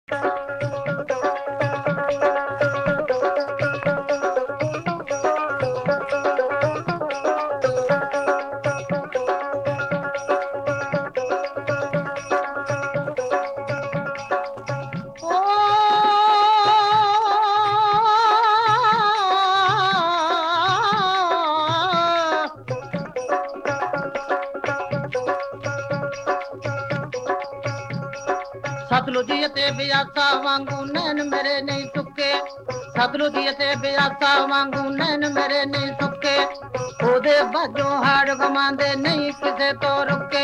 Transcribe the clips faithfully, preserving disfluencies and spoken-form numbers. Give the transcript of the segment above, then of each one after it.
सतलुज ते ब्यासा वांगू नैन मेरे नहीं सुके सतलुज ते ब्यासा वांगू नैन मेरे नहीं सुके ओदे बाजों हाड़ गमांदे नहीं किसे तो रुके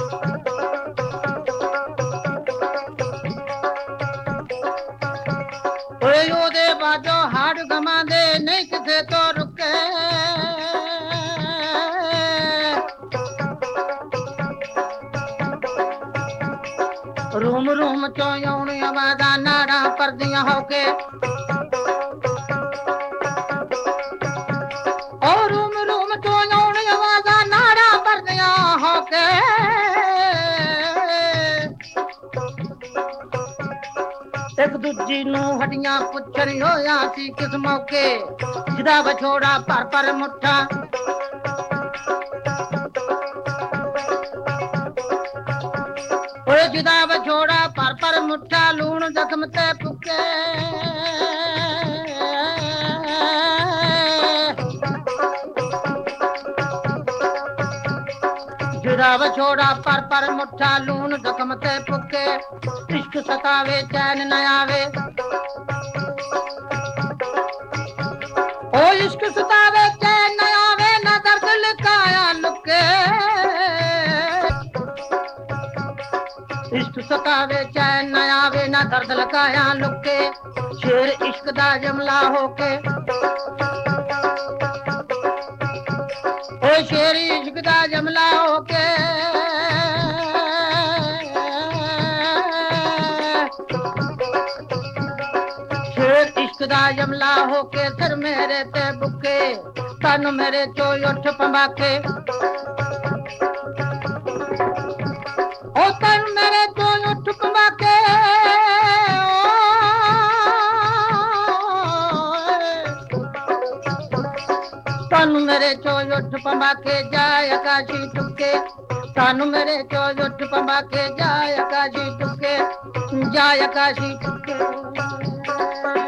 ओए ओदे बाजों हाड़ गमांदे नहीं किसे तो रुके रूम रूम चो आउणी आवाज़ा नाड़ा परदियां होके ओ रूम रूम चो आउणी आवाज़ा नाड़ा परदियां होके एक दूजी नू हड्डियां पुछण होया सी किस मौके जिदा विछोड़ा पर पर मुठा जिदा विछोड़ा पर पर मुठा लूण जख्म ते पुके जिदा विछोड़ा पर पर मुठा लूण जख्म ते पुके इश्क सतावे चैन न आवे ओ इश्क सतावे चैन न आवे न दर्द लिकाया लुके इश्क सतावे चैन न आवे ना दर्द लगाया लुके शेर इश्क दा जमला होके ओ शेर इश्क दा जमला होके शेर इश्क दा जमला होके सर मेरे ते बुके तन मेरे चो उठ पंबाके ओ तन मेरे तो उठ पंबाके तन मेरे चो उठ पंबाके जाय आकाशी टुके तन मेरे चो उठ पंबाके जाय आकाशी टुके जाय आकाशी टुके